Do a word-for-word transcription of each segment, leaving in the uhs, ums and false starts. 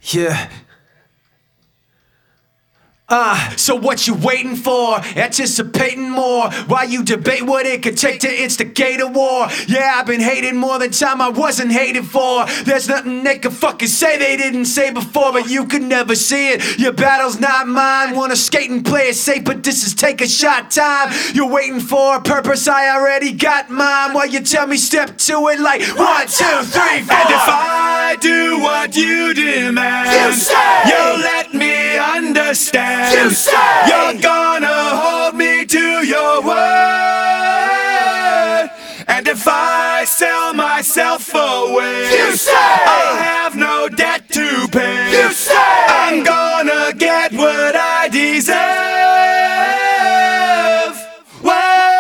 Yeah. Uh, so what you waiting for? Anticipating more while you debate what it could take to instigate a war. Yeah, I've been hating more than time I wasn't hated for. There's nothing they could fucking say they didn't say before, but you could never see it. Your battle's not mine. Wanna skate and play it safe, but this is take a shot time. You're waiting for a purpose, I already got mine. While you tell me step to it like one, two, three, four. And if I do what you demand, you say you'll let me understand. You say you're gonna hold me to your word. And if I sell myself away, you say I'll have no debt to pay. You say I'm gonna get what I deserve. Whoa.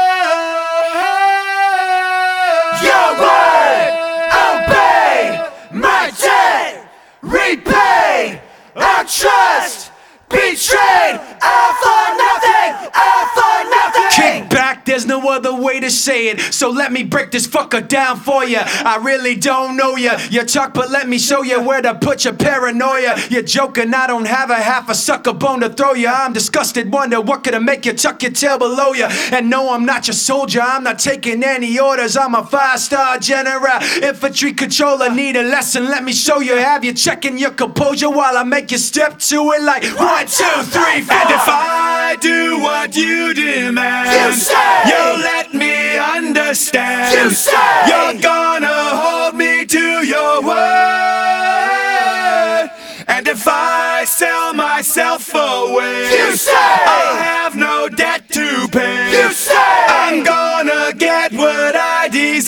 Your word, obey, my debt, repay, our trust. Betrayed, all for nothing, all for nothing. Kick back, there's no other way to say it. So let me break this fucker down for ya. I really don't know ya. You talk, but let me show ya where to put your paranoia. You're joking, I don't have a half a sucker bone to throw ya. I'm disgusted, wonder what could make you tuck your tail below ya. And no, I'm not your soldier, I'm not taking any orders. I'm a five-star general, infantry controller. Need a lesson, let me show you. Have you checking your composure while I make you step to it like one, two, three, four. And if I do what you demand, you say you'll let me understand. You say you're gonna hold me to your word. And if I sell myself away, you say I'll have no debt to pay. You say I'm gonna get what I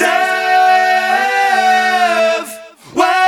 deserve. Whoa.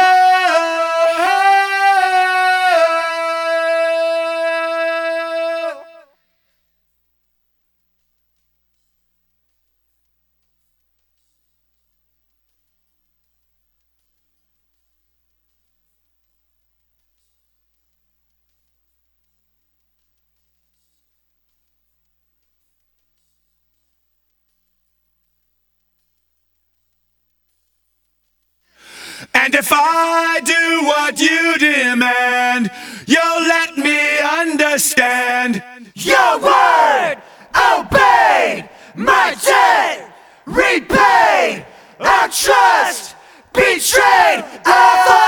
And if I do what you demand, you'll let me understand. your word, obey, my debt, repay, our trust, betrayed, all for